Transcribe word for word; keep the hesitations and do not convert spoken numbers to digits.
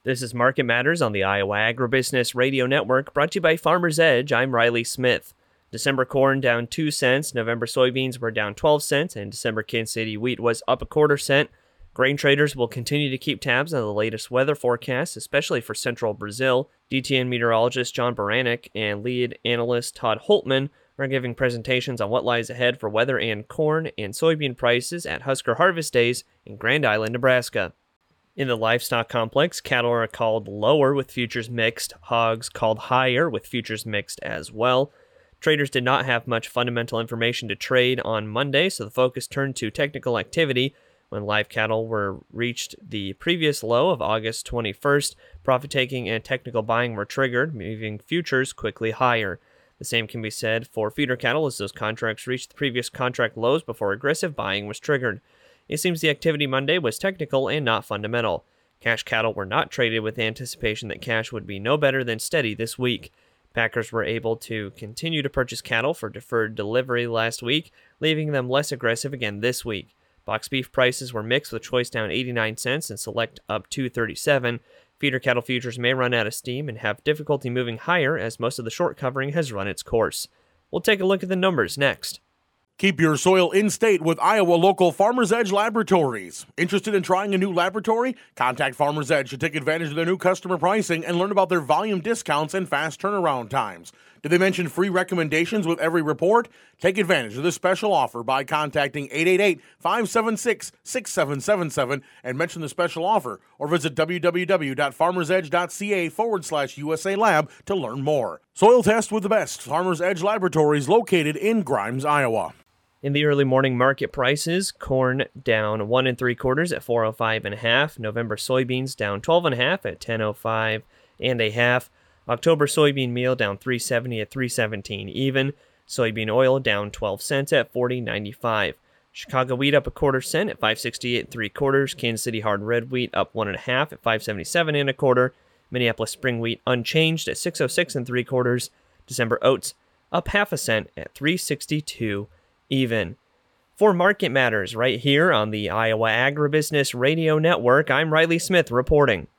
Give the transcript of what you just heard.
This is Market Matters on the Iowa Agribusiness Radio Network, brought to you by Farmer's Edge. I'm Riley Smith. December corn down two cents, November soybeans were down twelve cents, and December Kansas City wheat was up a quarter cent. Grain traders will continue to keep tabs on the latest weather forecasts, especially for central Brazil. D T N meteorologist John Baranek and lead analyst Todd Holtman are giving presentations on what lies ahead for weather and corn and soybean prices at Husker Harvest Days in Grand Island, Nebraska. In the livestock complex, cattle are called lower with futures mixed, hogs called higher with futures mixed as well. Traders did not have much fundamental information to trade on Monday, so the focus turned to technical activity. When live cattle were reached the previous low of August twenty-first, profit-taking and technical buying were triggered, moving futures quickly higher. The same can be said for feeder cattle as those contracts reached the previous contract lows before aggressive buying was triggered. It seems the activity Monday was technical and not fundamental. Cash cattle were not traded with anticipation that cash would be no better than steady this week. Packers were able to continue to purchase cattle for deferred delivery last week, leaving them less aggressive again this week. Box beef prices were mixed with choice down eighty-nine cents and select up two thirty-seven. Feeder cattle futures may run out of steam and have difficulty moving higher as most of the short covering has run its course. We'll take a look at the numbers next. Keep your soil in state with Iowa local Farmer's Edge Laboratories. Interested in trying a new laboratory? Contact Farmer's Edge to take advantage of their new customer pricing and learn about their volume discounts and fast turnaround times. Did they mention free recommendations with every report? Take advantage of this special offer by contacting eight eight eight, five seven six, six seven seven seven and mention the special offer, or visit www.farmersedge.ca forward slash USA Lab to learn more. Soil test with the best Farmer's Edge Laboratories located in Grimes, Iowa. In the early morning market prices, corn down one and three quarters at four oh five and a half. November soybeans down twelve and a half at ten oh five and a half. October soybean meal down three seventy at three seventeen even. Soybean oil down twelve cents at forty ninety-five. Chicago wheat up a quarter cent at five sixty-eight and three quarters. Kansas City hard red wheat up one and a half at five seventy-seven and a quarter. Minneapolis spring wheat unchanged at six oh six and three quarters. December oats up half a cent at three sixty-two even. For Market Matters right here on the Iowa Agribusiness Radio Network, I'm Riley Smith reporting.